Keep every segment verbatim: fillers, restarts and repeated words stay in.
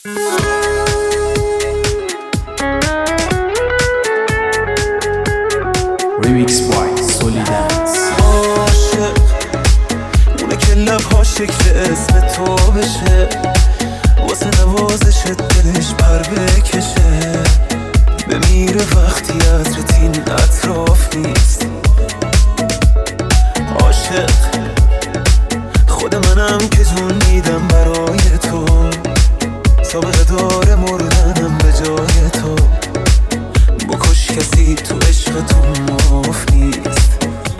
Remix by Solidance. عاشق اونه که لبها شکل اسم تو بشه، واسه نوازشت دلش پر بکشه، بمیره وقتی عطرت این اطراف نیست. عاشق خود منم که جون میدم برای تو، سابقه داره مردنم به جای تو. بکش کسی تو عشق تو معاف نیست.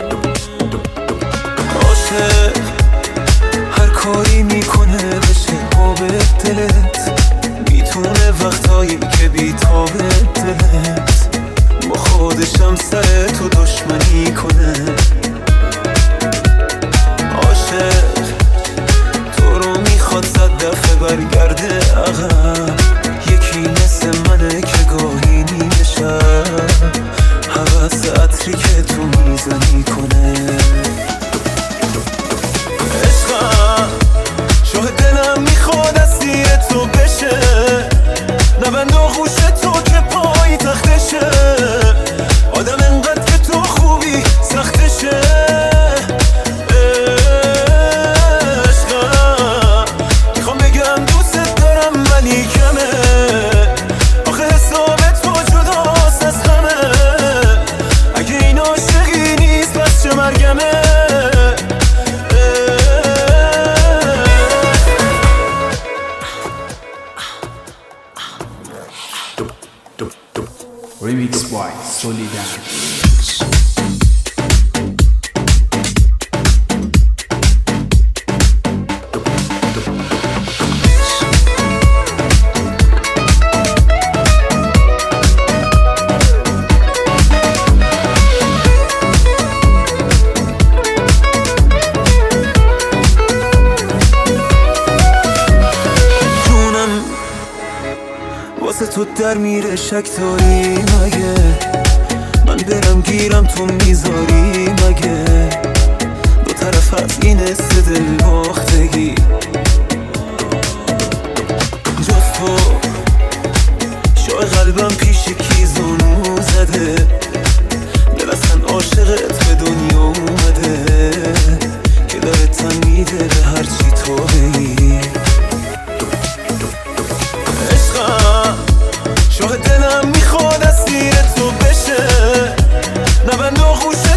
عاشق هر کاری میکنه بشه آب دلت، میتونه وقتایی که بیتاب دلت با خودشم سر تو دشمنی کنه. عاشق تو رو میخواد صد دفعه برگرده عقب، یکی مثل منه که گاهی نیمه شب حوث عطری که تو میزنی کنه. عشقم شاه دلم میخواد اسیر تو بشه، نبند آغوش تو که پای تختشه، آدم انقدر که تو خوبی سختشه. عشقم میخوام بگم دوست دارم ولی کمه، آخه حساب تو جداست از همه. اگه این عاشقی نیست پس چه مرگمه. Remix by Solidance. واسه تو در میره شک داری مگه؟ من برم گیرم تو میذاری مگه؟ دو طرف از این است دل باختگی، جز تو شای قلبم پیش کی زانو زده، دل اصلا عاشقت به دنیا اومده که داره تن میده به هرچی تو بگی. عشقم شاه دلم میخواد اسیر تو بشه، نبند آغوش